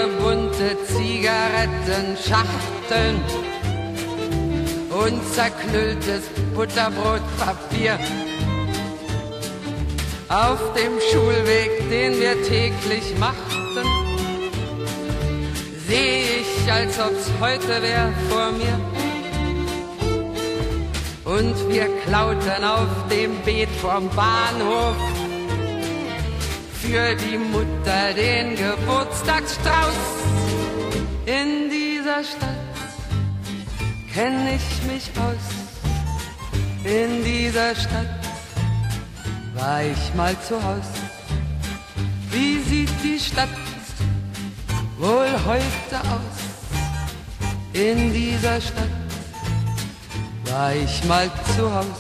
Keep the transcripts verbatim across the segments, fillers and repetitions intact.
Viele bunte Zigarettenschachteln und zerknülltes Butterbrotpapier. Auf dem Schulweg, den wir täglich machten, seh ich, als ob's heute wär, vor mir. Und wir klauten auf dem Beet vorm Bahnhof für die Mutter den Geburtstagsstrauß. In dieser Stadt kenn ich mich aus, in dieser Stadt war ich mal zu Haus. Wie sieht die Stadt wohl heute aus? In dieser Stadt war ich mal zu Haus.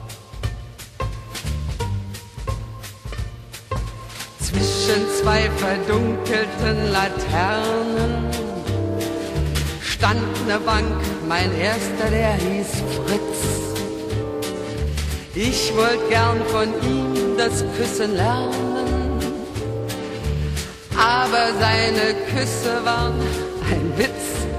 Zwischen zwei verdunkelten Laternen stand ne Bank, mein erster, der hieß Fritz. Ich wollt gern von ihm das Küssen lernen, aber seine Küsse waren ein Witz.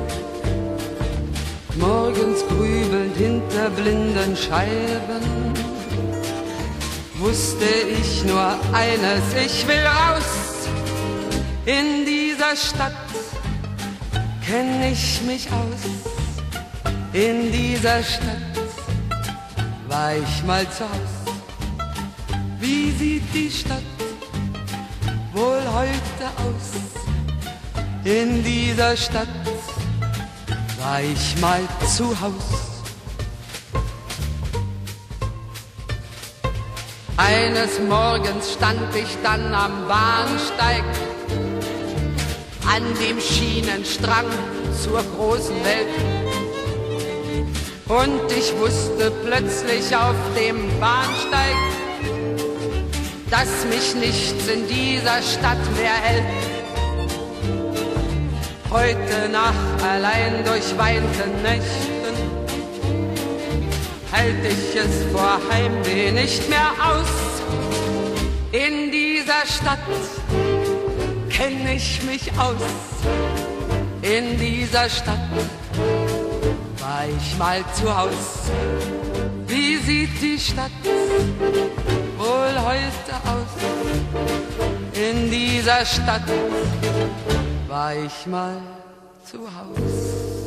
Morgens grübelnd hinter blinden Scheiben wusste ich nur eines, ich will raus. In dieser Stadt kenn ich mich aus, in dieser Stadt war ich mal zu Haus. Wie sieht die Stadt wohl heute aus? In dieser Stadt war ich mal zu Haus. Eines Morgens stand ich dann am Bahnsteig, an dem Schienenstrang zur großen Welt. Und ich wusste plötzlich auf dem Bahnsteig, dass mich nichts in dieser Stadt mehr hält. Heute Nacht allein durch weite Nächten hält ich es vor Heimweh nicht mehr aus. In dieser Stadt kenn ich mich aus, in dieser Stadt war ich mal zu Haus. Wie sieht die Stadt wohl heute aus? In dieser Stadt war ich mal zu Haus.